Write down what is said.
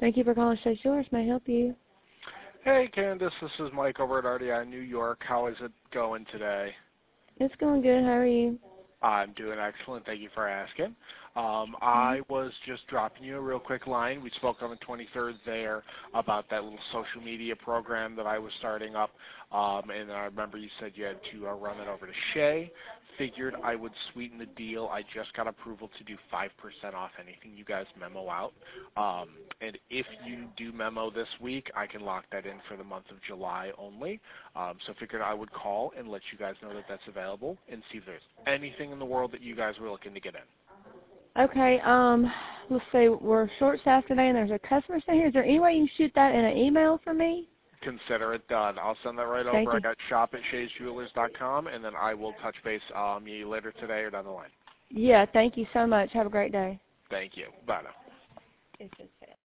Thank you for calling State Yours. May I help you? Hey, Candace, this is Mike over at RDI New York. How is it going today? It's going good. How are you? I'm doing excellent. Thank you for asking. I was just dropping you a real quick line. We spoke on the 23rd there about that little social media program that I was starting up, and I remember you said you had to run it over to Shay. Figured I would sweeten the deal. I just got approval to do 5% off anything you guys memo out. And if you do memo this week, I can lock that in for the month of July only. So figured I would call and let you guys know that that's available and see if there's anything in the world that you guys were looking to get in. Okay, let's see. We're short-staffed today, and there's a customer staying here. Is there any way you can shoot that in an email for me? Consider it done. I'll send that right Thank over. you. I got shop@shaysjewelers.com, and then I will touch base you later today or down the line. Yeah, thank you so much. Have a great day. Thank you. Bye now. It's just